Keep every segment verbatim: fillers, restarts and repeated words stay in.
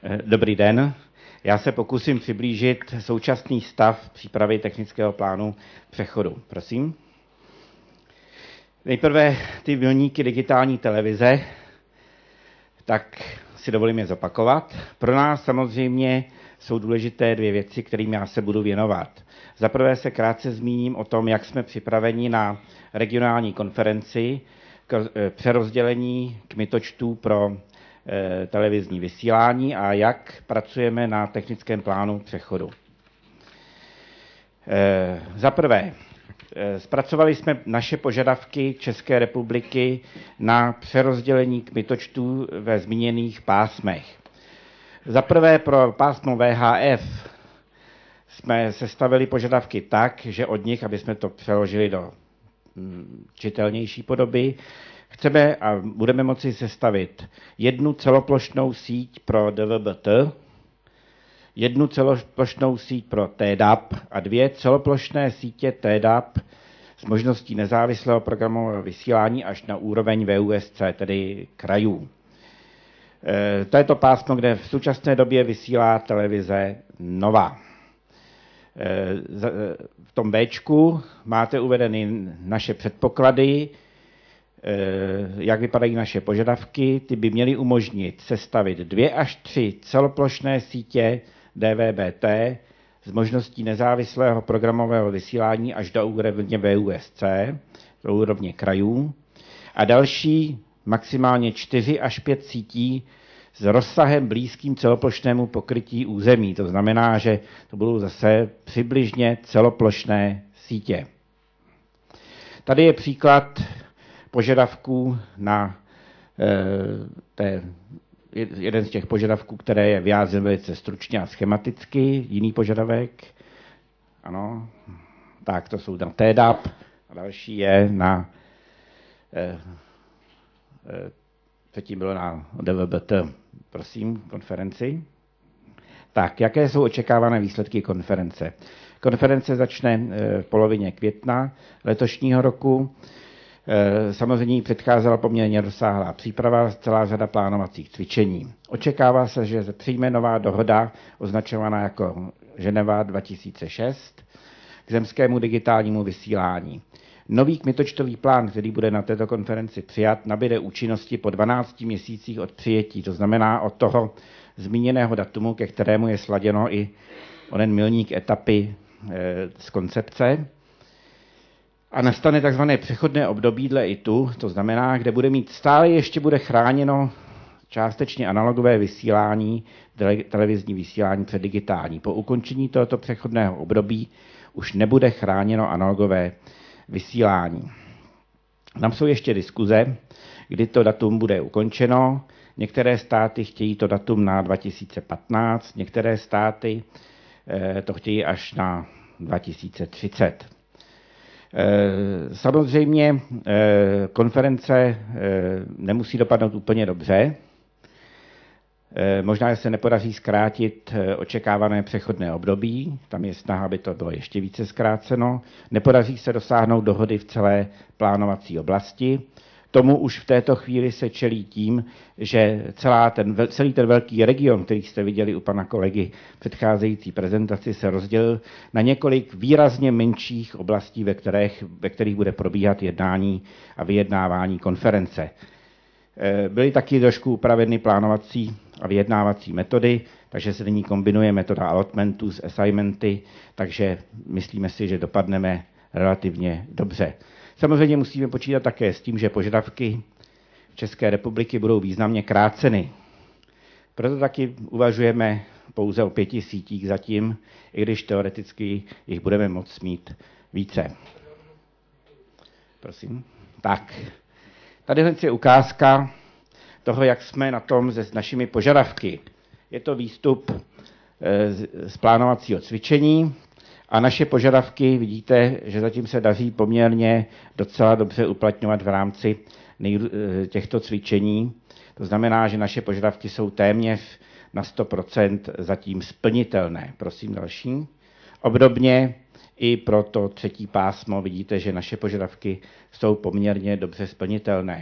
Dobrý den. Já se pokusím přiblížit současný stav přípravy technického plánu přechodu. Prosím. Nejprve ty milníky digitální televize, tak si dovolím je zopakovat. Pro nás samozřejmě jsou důležité dvě věci, kterým já se budu věnovat. Za prvé se krátce zmíním o tom, jak jsme připraveni na regionální konferenci k přerozdělení kmitočtů pro televizní vysílání a jak pracujeme na technickém plánu přechodu. Za prvé, zpracovali jsme naše požadavky České republiky na přerozdělení kmitočtů ve zmíněných pásmech. Za prvé pro pásmo V H F jsme sestavili požadavky tak, že od nich, aby jsme to přeložili do čitelnější podoby, chceme a budeme moci sestavit jednu celoplošnou síť pro D V B T, jednu celoplošnou síť pro T D A P a dvě celoplošné sítě T D A P s možností nezávislého programového vysílání až na úroveň V U S C, tedy krajů. E, to je to pásmo, kde v současné době vysílá televize Nova. E, v tom Bčku máte uvedeny naše předpoklady, jak vypadají naše požadavky. Ty by měly umožnit sestavit dvě až tři celoplošné sítě D V B T s možností nezávislého programového vysílání až do úrovně V U S C, do úrovně krajů, a další maximálně čtyři až pět sítí s rozsahem blízkým celoplošnému pokrytí území. To znamená, že to budou zase přibližně celoplošné sítě. Tady je příklad požadavků na e, té, jeden z těch požadavků, které je vyjádřen velice stručně a schematicky, jiný požadavek, ano, tak to jsou na T D A P a další je na, e, e, předtím bylo na D V B T, prosím, konferenci. Tak, jaké jsou očekávané výsledky konference? Konference začne v polovině května letošního roku. Samozřejmě předcházela poměrně rozsáhlá příprava, celá řada plánovacích cvičení. Očekává se, že přijme nová dohoda označovaná jako Ženeva dva tisíce šest k zemskému digitálnímu vysílání. Nový kmitočtový plán, který bude na této konferenci přijat, nabyde účinnosti po dvanácti měsících od přijetí. To znamená od toho zmíněného datumu, ke kterému je sladěno i onen milník etapy e, z koncepce. A nastane takzvané přechodné období dle I T U, to znamená, kde bude mít stále ještě bude chráněno částečně analogové vysílání, televizní vysílání před digitální. Po ukončení tohoto přechodného období už nebude chráněno analogové vysílání. Tam jsou ještě diskuze, kdy to datum bude ukončeno. Některé státy chtějí to datum na dva tisíce patnáct, některé státy to chtějí až na dva tisíce třicet. Samozřejmě konference nemusí dopadnout úplně dobře. Možná, že se nepodaří zkrátit očekávané přechodné období, tam je snaha, aby to bylo ještě více zkráceno. Nepodaří se dosáhnout dohody v celé plánovací oblasti. Tomu už v této chvíli se čelí tím, že celá ten, celý ten velký region, který jste viděli u pana kolegy v předcházející prezentaci, se rozdělil na několik výrazně menších oblastí, ve kterých, ve kterých bude probíhat jednání a vyjednávání konference. Byly taky trošku upraveny plánovací a vyjednávací metody, takže se nyní kombinuje metoda allotmentu s assignmenty, takže myslíme si, že dopadneme relativně dobře. Samozřejmě musíme počítat také s tím, že požadavky České republiky budou významně kráceny. Proto taky uvažujeme pouze o pěti sítích zatím, i když teoreticky jich budeme moct mít více. Prosím. Tak, tady je ukázka toho, jak jsme na tom se s našimi požadavky. Je to výstup z plánovacího cvičení. A naše požadavky, vidíte, že zatím se daří poměrně docela dobře uplatňovat v rámci těchto cvičení. To znamená, že naše požadavky jsou téměř na sto procent zatím splnitelné. Prosím další. Obdobně i pro to třetí pásmo vidíte, že naše požadavky jsou poměrně dobře splnitelné.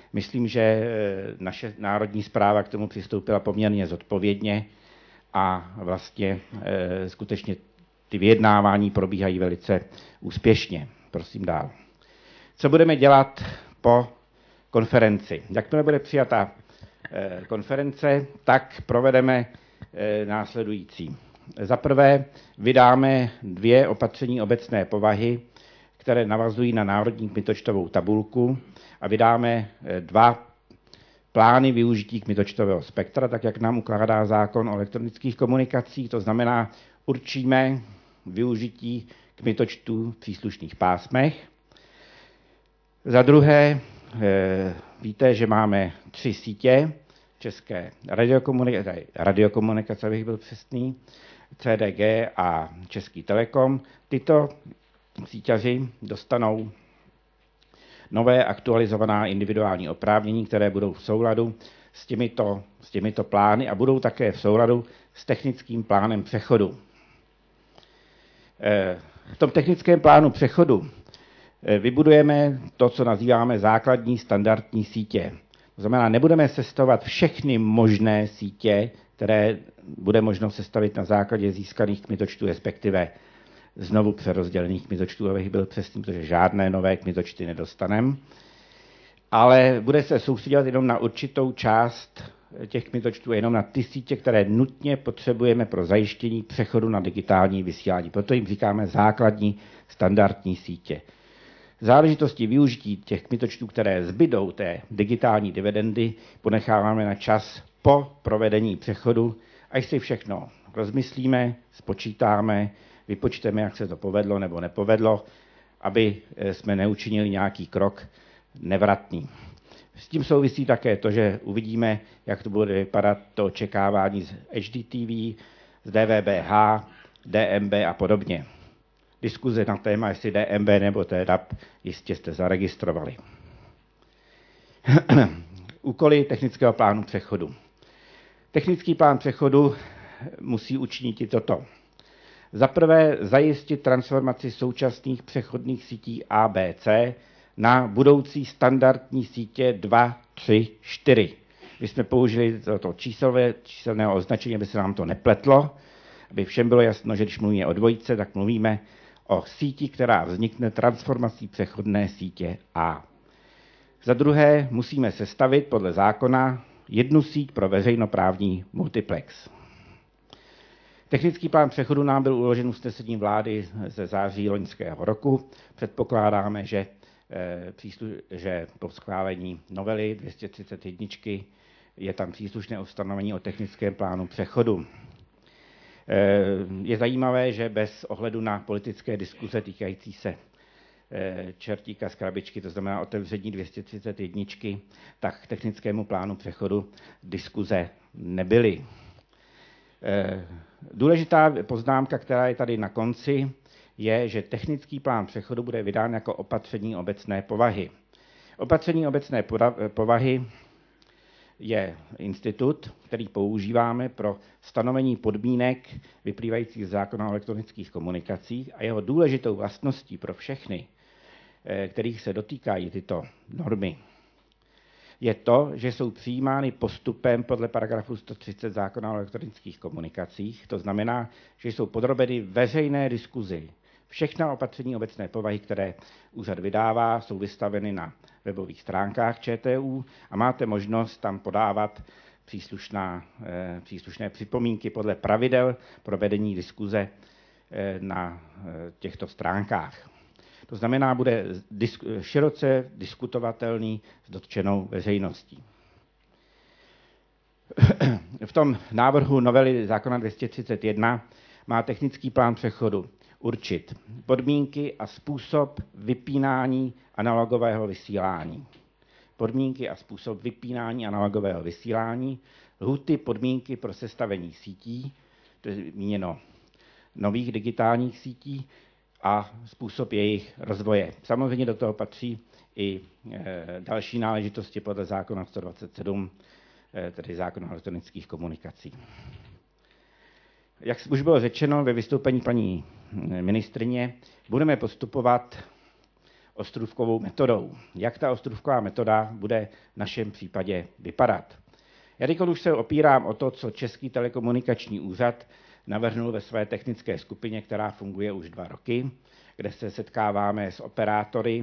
Myslím, že naše národní správa k tomu přistoupila poměrně zodpovědně a vlastně e, skutečně ty vyjednávání probíhají velice úspěšně. Prosím dál. Co budeme dělat po konferenci? Jakmile bude přijata e, konference, tak provedeme e, následující. Za prvé vydáme dvě opatření obecné povahy, které navazují na národní kmitočtovou tabulku, a vydáme dva plány využití kmitočtového spektra, tak jak nám ukládá zákon o elektronických komunikacích. To znamená, určíme využití kmitočtů v příslušných pásmech. Za druhé, víte, že máme tři sítě české radiokomunikace, radiokomunikace, abych byl přesný, C D G a Český Telekom. Tyto síťaři dostanou nové aktualizovaná individuální oprávnění, které budou v souladu s těmito, s těmito plány a budou také v souladu s technickým plánem přechodu. V tom technickém plánu přechodu vybudujeme to, co nazýváme základní standardní sítě. To znamená, nebudeme sestavovat všechny možné sítě, které bude možno sestavit na základě získaných kmitočtů, respektive znovu přerozdělených kmitočtů, abych byl přesný, protože žádné nové kmitočty nedostaneme. Ale bude se soustředit jenom na určitou část těch kmitočtů, jenom na ty sítě, které nutně potřebujeme pro zajištění přechodu na digitální vysílání. Proto jim říkáme základní standardní sítě. Záležitosti využití těch kmitočtů, které zbydou té digitální dividendy, ponecháváme na čas po provedení přechodu, až si všechno rozmyslíme, spočítáme, vypočteme, jak se to povedlo nebo nepovedlo, aby jsme neučinili nějaký krok nevratný. S tím souvisí také to, že uvidíme, jak to bude vypadat to očekávání z H D T V, z D V B H, D M B a podobně. Diskuze na téma, jestli D M B nebo T D A P, jistě jste zaregistrovali. Úkoly technického plánu přechodu. Technický plán přechodu musí učinit i toto. Za prvé zajistit transformaci současných přechodných sítí A B C na budoucí standardní sítě dva, tři, čtyři. My jsme použili toto číselné, číselné označení, aby se nám to nepletlo, aby všem bylo jasno, že když mluvíme o dvojce, tak mluvíme o síti, která vznikne transformací přechodné sítě A. Za druhé musíme sestavit podle zákona jednu síť pro veřejnoprávní multiplex. Technický plán přechodu nám byl uložen usnesením vlády ze září loňského roku. Předpokládáme, že, e, příslu, že po schválení novely dvě stě třicet jedna je tam příslušné ustanovení o technickém plánu přechodu. E, je zajímavé, že bez ohledu na politické diskuze týkající se e, čertíka z krabičky, to znamená otevření dvě stě třicet jedna, tak k technickému plánu přechodu diskuze nebyly. E, Důležitá poznámka, která je tady na konci, je, že technický plán přechodu bude vydán jako opatření obecné povahy. Opatření obecné povahy je institut, který používáme pro stanovení podmínek vyplývajících z zákona o elektronických komunikacích a jeho důležitou vlastností pro všechny, kterých se dotýkají tyto normy, je to, že jsou přijímány postupem podle paragrafu sto třicet zákona o elektronických komunikacích. To znamená, že jsou podrobeny veřejné diskuzi. Všechna opatření obecné povahy, které úřad vydává, jsou vystaveny na webových stránkách Č T U a máte možnost tam podávat příslušná, eh, příslušné připomínky podle pravidel pro vedení diskuze eh, na eh, těchto stránkách. To znamená, bude disk, široce diskutovatelný s dotčenou veřejností. V tom návrhu novely zákona dvě stě třicet jedna má technický plán přechodu určit podmínky a způsob vypínání analogového vysílání. Podmínky a způsob vypínání analogového vysílání, lhůty podmínky pro sestavení sítí, to je míněno nových digitálních sítí, a způsob jejich rozvoje. Samozřejmě do toho patří i e, další náležitosti podle zákona sto dvacet sedm, e, tedy zákona o elektronických komunikacích. Jak už bylo řečeno ve vystoupení paní ministryně, budeme postupovat ostrůvkovou metodou. Jak ta ostrůvková metoda bude v našem případě vypadat? Já teď už se opírám o to, co Český telekomunikační úřad navrhnul ve své technické skupině, která funguje už dva roky, kde se setkáváme s operátory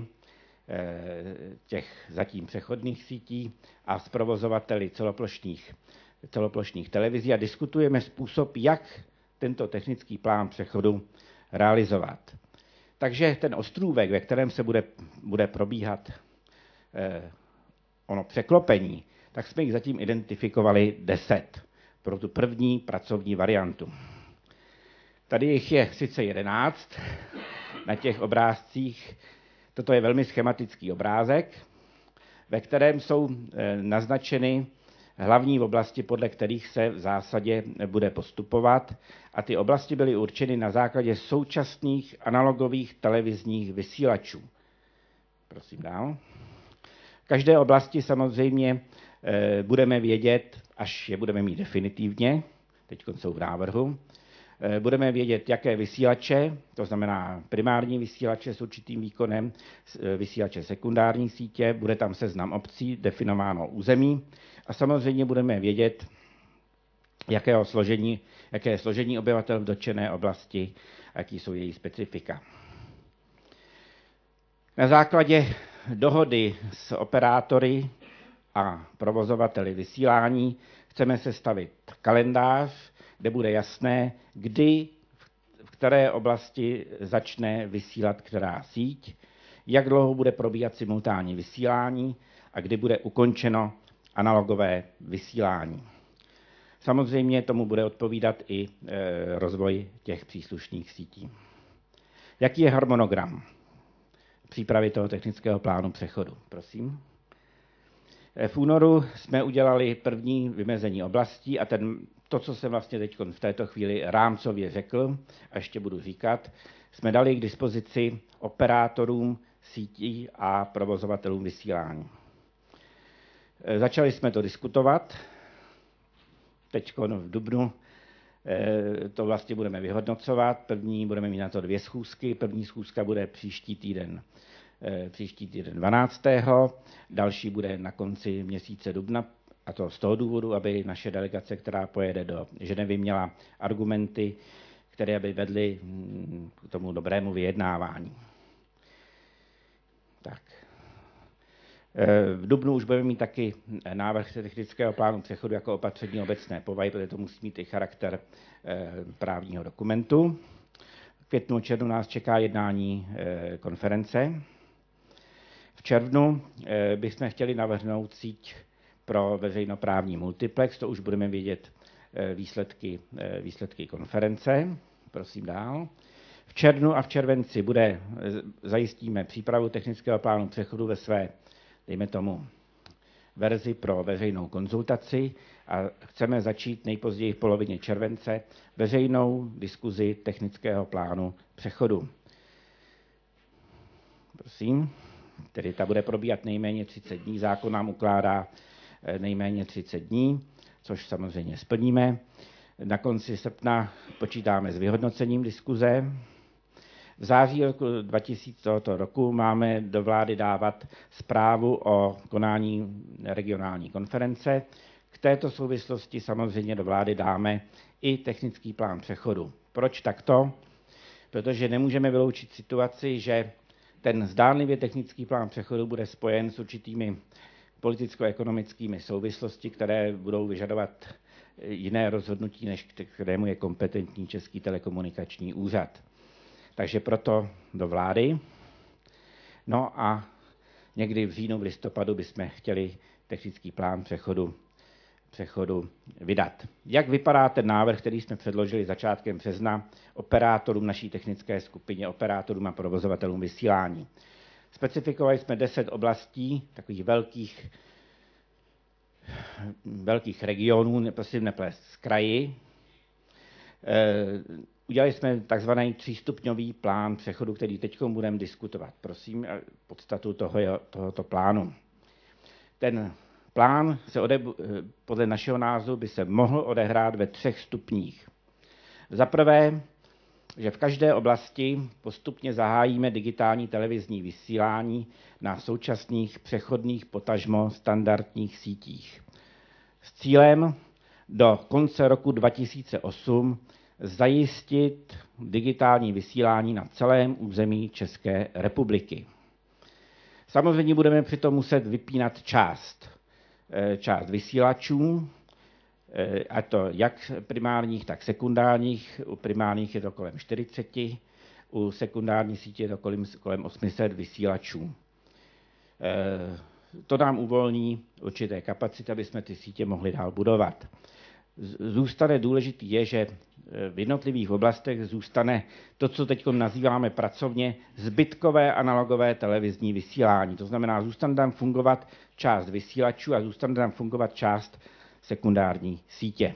těch zatím přechodných sítí a s provozovateli celoplošných, celoplošných televizí a diskutujeme způsob, jak tento technický plán přechodu realizovat. Takže ten ostrůvek, ve kterém se bude, bude probíhat eh, ono překlopení, tak jsme jich zatím identifikovali deset pro tu první pracovní variantu. Tady jich je sice jedenáct na těch obrázcích. Toto je velmi schematický obrázek, ve kterém jsou eh, naznačeny hlavní oblasti, podle kterých se v zásadě bude postupovat. A ty oblasti byly určeny na základě současných analogových televizních vysílačů. Prosím dál. V každé oblasti samozřejmě e, budeme vědět, až je budeme mít definitivně, teď jsou v návrhu, e, budeme vědět, jaké vysílače, to znamená primární vysílače s určitým výkonem, e, vysílače sekundární sítě, bude tam seznam obcí, definováno území a samozřejmě budeme vědět, jakého složení, jaké je složení obyvatel v dotčené oblasti, jaký jsou její specifika. Na základě dohody s operátory a provozovateli vysílání chceme sestavit kalendář, kde bude jasné, kdy, v které oblasti začne vysílat která síť, jak dlouho bude probíhat simultánní vysílání a kdy bude ukončeno analogové vysílání. Samozřejmě tomu bude odpovídat i e, rozvoj těch příslušných sítí. Jaký je harmonogram přípravy toho technického plánu přechodu? Prosím. V únoru jsme udělali první vymezení oblastí a ten, to, co jsem vlastně teď v této chvíli rámcově řekl, a ještě budu říkat, jsme dali k dispozici operátorům sítí a provozovatelům vysílání. Začali jsme to diskutovat. Teď v dubnu to vlastně budeme vyhodnocovat. První budeme mít na to dvě schůzky. První schůzka bude příští týden, příští týden dvanáctého Další bude na konci měsíce dubna. A to z toho důvodu, aby naše delegace, která pojede do Ženevy, měla argumenty, které by vedly k tomu dobrému vyjednávání. Tak. V dubnu už budeme mít taky návrh technického plánu přechodu jako opatření obecné povahy, protože to musí mít i charakter právního dokumentu. V květnu a červnu nás čeká jednání konference. V červnu bychom chtěli navrhnout síť pro veřejnoprávní multiplex, to už budeme vědět výsledky, výsledky konference. Prosím dál. V červnu a v červenci bude, zajistíme přípravu technického plánu přechodu ve své, dejme tomu, verzi pro veřejnou konzultaci a chceme začít nejpozději v polovině července veřejnou diskuzi technického plánu přechodu. Prosím, tedy ta bude probíhat nejméně třicet dní, zákon nám ukládá nejméně třicet dní, což samozřejmě splníme. Na konci srpna počítáme s vyhodnocením diskuze. V září roku dva tisíce tohoto roku máme do vlády dávat zprávu o konání regionální konference. K této souvislosti samozřejmě do vlády dáme i technický plán přechodu. Proč takto? Protože nemůžeme vyloučit situaci, že ten zdánlivě technický plán přechodu bude spojen s určitými politicko-ekonomickými souvislosti, které budou vyžadovat jiné rozhodnutí, než kterému je kompetentní Český telekomunikační úřad. Takže proto do vlády. No a někdy v říjnu, v listopadu bychom chtěli technický plán přechodu, přechodu vydat. Jak vypadá ten návrh, který jsme předložili začátkem března operátorům naší technické skupině, operátorům a provozovatelům vysílání? Specifikovali jsme deset oblastí, takových velkých, velkých regionů, prosím neplést, z kraji. E, Udělali jsme takzvaný třístupňový plán přechodu, který teď budeme diskutovat. Prosím, podstatu toho, tohoto plánu. Ten plán se ode, podle našeho názoru by se mohl odehrát ve třech stupních. Za prvé že v každé oblasti postupně zahájíme digitální televizní vysílání na současných přechodných potažmo standardních sítích. S cílem do konce roku dva tisíce osm zajistit digitální vysílání na celém území České republiky. Samozřejmě budeme přitom muset vypínat část, část vysílačů, a to jak primárních, tak sekundárních. U primárních je to kolem čtyřicet, u sekundární sítě je to kolem, kolem osm set vysílačů. To nám uvolní určité kapacity, aby jsme ty sítě mohli dál budovat. Zůstane důležitý je, že v jednotlivých oblastech zůstane to, co teď nazýváme pracovně zbytkové analogové televizní vysílání. To znamená, zůstane tam fungovat část vysílačů a zůstane tam fungovat část sekundární sítě.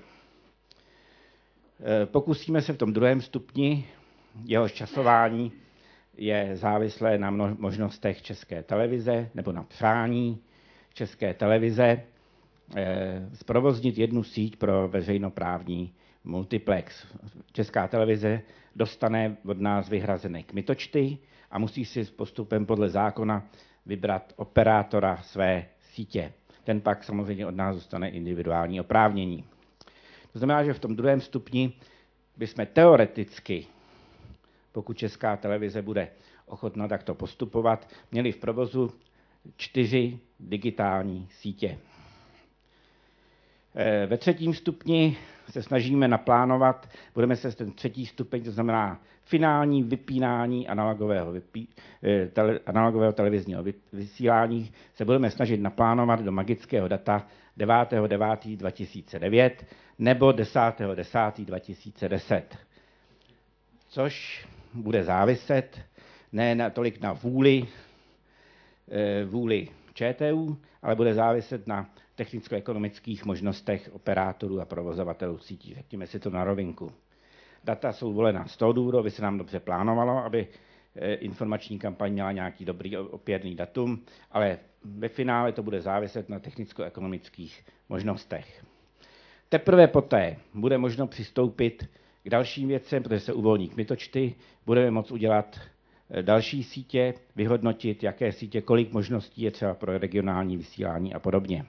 Pokusíme se v tom druhém stupni, jehož časování je závislé na možnostech České televize nebo na přání České televize, zprovoznit jednu síť pro veřejnoprávní multiplex. Česká televize dostane od nás vyhrazené kmitočty a musí si s postupem podle zákona vybrat operátora své sítě. Ten pak samozřejmě od nás dostane individuální oprávnění. To znamená, že v tom druhém stupni bychom teoreticky, pokud Česká televize bude ochotna takto postupovat, měli v provozu čtyři digitální sítě. Ve třetím stupni se snažíme naplánovat, budeme se ten třetí stupeň, to znamená finální vypínání analogového, vypí, tele, analogového televizního vysílání, se budeme snažit naplánovat do magického data devátého devátého dva tisíce devět nebo desátého desátého dva tisíce deset. Což bude záviset ne na, tolik na vůli, vůli ČTÚ, ale bude záviset na technicko-ekonomických možnostech operátorů a provozovatelů sítí. Řekněme si to na rovinku. Data jsou volená z toho důvodu, aby se nám dobře plánovalo, aby informační kampaň měla nějaký dobrý opěrný datum, ale ve finále to bude záviset na technicko-ekonomických možnostech. Teprve poté bude možno přistoupit k dalším věcem, protože se uvolní kmitočty, budeme moct udělat další sítě, vyhodnotit, jaké sítě, kolik možností je třeba pro regionální vysílání a podobně.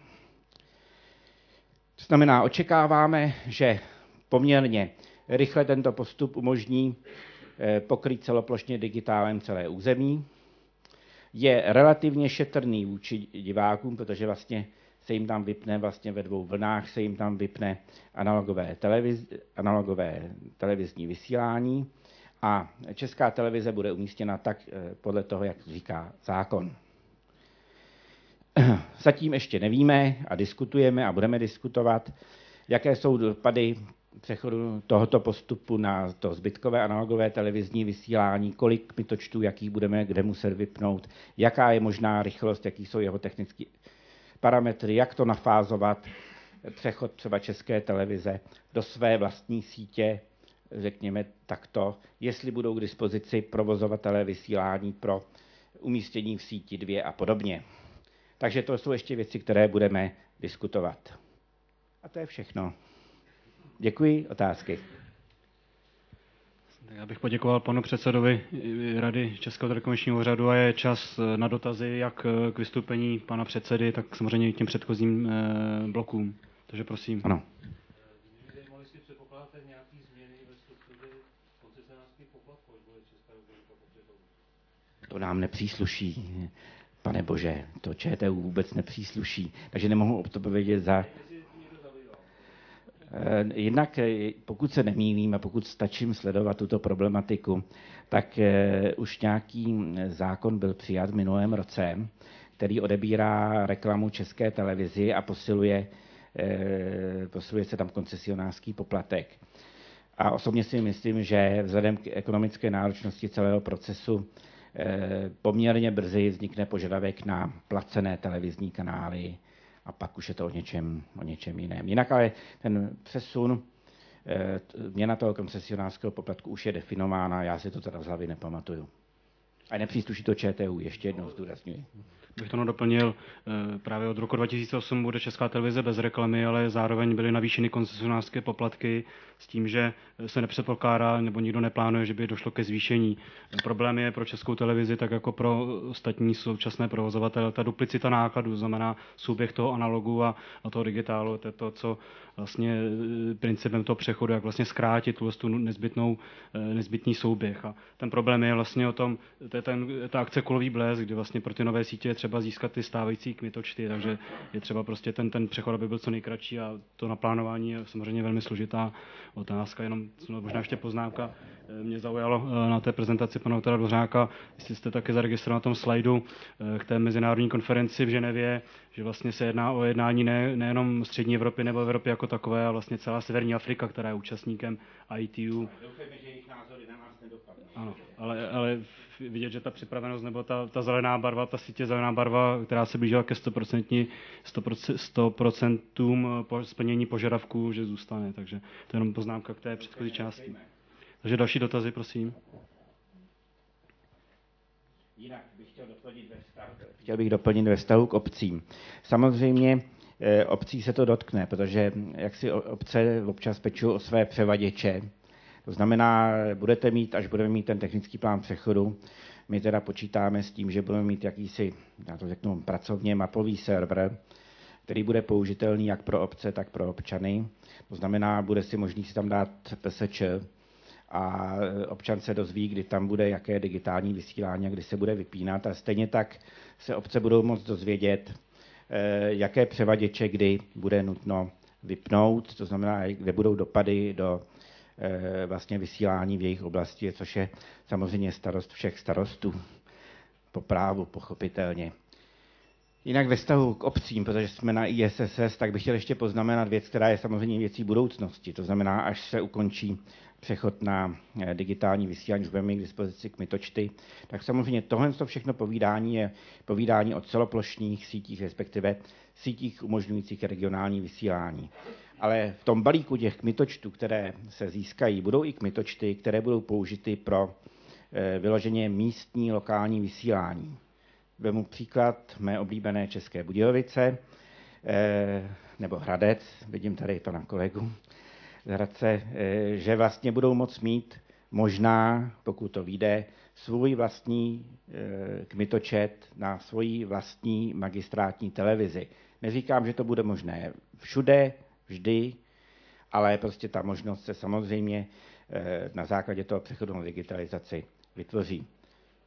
To znamená, očekáváme, že poměrně rychle tento postup umožní pokrýt celoplošně digitálem celé území. Je relativně šetrný vůči divákům, protože vlastně se jim tam vypne vlastně ve dvou vlnách, se jim tam vypne analogové, televiz, analogové televizní vysílání a Česká televize bude umístěna tak podle toho, jak říká zákon. Zatím ještě nevíme a diskutujeme a budeme diskutovat, jaké jsou dopady přechodu tohoto postupu na to zbytkové analogové televizní vysílání, kolik kmitočtů, jakých budeme kde muset vypnout, jaká je možná rychlost, jaký jsou jeho technické parametry, jak to nafázovat, přechod třeba České televize do své vlastní sítě, řekněme takto, jestli budou k dispozici provozovatelé vysílání pro umístění v síti dvě a podobně. Takže to jsou ještě věci, které budeme diskutovat. A to je všechno. Děkuji. Otázky. Já bych poděkoval panu předsedovi Rady Českého telekomunikačního úřadu a je čas na dotazy jak k vystoupení pana předsedy, tak samozřejmě i k těm předchozím blokům. Takže prosím. Ano. Mohli si předpokládáte nějaké změny ve struktuře koncesionářských poplatků, až bude Česká republika potřebovat? To nám nepřísluší. Pane bože, to ČTÚ vůbec nepřísluší, takže nemohu odpovědět za... Jednak pokud se nemýlím a pokud stačím sledovat tuto problematiku, tak už nějaký zákon byl přijat v minulém roce, který odebírá reklamu České televizi a posiluje, posiluje se tam koncesionářský poplatek. A osobně si myslím, že vzhledem k ekonomické náročnosti celého procesu poměrně brzy vznikne požadavek na placené televizní kanály a pak už je to o něčem, o něčem jiném. Jinak ale ten přesun, měna toho koncesionářského poplatku už je definována, já si to teda z hlavy nepamatuju. A nepřísluší to ČTÚ, ještě jednou zdůrazňuji. Bych to doplnil, právě od roku dva tisíce osm bude Česká televize bez reklamy, ale zároveň byly navýšeny koncesionářské poplatky s tím, že se nepředpokládá nebo nikdo neplánuje, že by došlo ke zvýšení. Problém je pro Českou televizi, tak jako pro ostatní současné provozovatele, ta duplicita nákladů, znamená souběh toho analogu a, a toho digitálu, to je to, co vlastně principem toho přechodu, jak vlastně zkrátit tu nezbytnou, nezbytný souběh. A ten problém je vlastně o tom, to je ten, ta akce Kulový blesk, kdy vlastně pro ty nové sítě je třeba získat ty stávající kmitočty, takže je třeba prostě ten, ten přechod, aby byl co nejkratší a to naplánování je samozřejmě velmi složitá otázka. Jenom možná ještě poznámka, mě zaujalo na té prezentaci pana doktora Dvořáka, jestli jste také zaregistrovali na tom slajdu k té mezinárodní konferenci v Ženevě, že vlastně se jedná o jednání ne, nejenom střední Evropy nebo Evropy jako takové, a vlastně celá severní Afrika, která je účastníkem I T U. Doufejme, že jejich názory na nás nedopadnou. Ano, ale, ale vidět, že ta připravenost nebo ta, ta zelená barva, ta sítě zelená barva, která se blížila ke sto procent po splnění požadavků, že zůstane. Takže to je jenom poznámka k té předchozí části. Takže další dotazy, prosím. Jinak bych chtěl doplnit ve vztahu, chtěl bych doplnit ve vztahu k obcím. Samozřejmě obcí se to dotkne, protože jak si obce občas pečují o své převaděče. To znamená, budete mít, až budeme mít ten technický plán přechodu, my teda počítáme s tím, že budeme mít jakýsi, já to řeknu, pracovně mapový server, který bude použitelný jak pro obce, tak pro občany. To znamená, bude si možný si tam dát P S Č a občan se dozví, kdy tam bude jaké digitální vysílání, kdy se bude vypínat. A stejně tak se obce budou moct dozvědět, jaké převaděče kdy bude nutno vypnout, to znamená, kde budou dopady do vlastně vysílání v jejich oblasti, což je samozřejmě starost všech starostů po právu, pochopitelně. Jinak ve vztahu k obcím, protože jsme na I S S S, tak bych chtěl ještě poznamenat věc, která je samozřejmě věcí budoucnosti. To znamená, až se ukončí přechod na digitální vysílání, už budeme mít k dispozici kmitočty, tak samozřejmě tohle všechno povídání je povídání o celoplošných sítích, respektive sítích umožňujících regionální vysílání. Ale v tom balíku těch kmitočtů, které se získají, budou i kmitočty, které budou použity pro vyloženě místní lokální vysílání. Vemu příklad mé oblíbené České Budějovice, nebo Hradec, vidím tady pana kolegu z Hradce, že vlastně budou moct mít možná, pokud to vyjde, svůj vlastní kmitočet na svoji vlastní magistrátní televizi. Neříkám, že to bude možné všude, vždy, ale prostě ta možnost se samozřejmě na základě toho přechodu na digitalizaci vytvoří.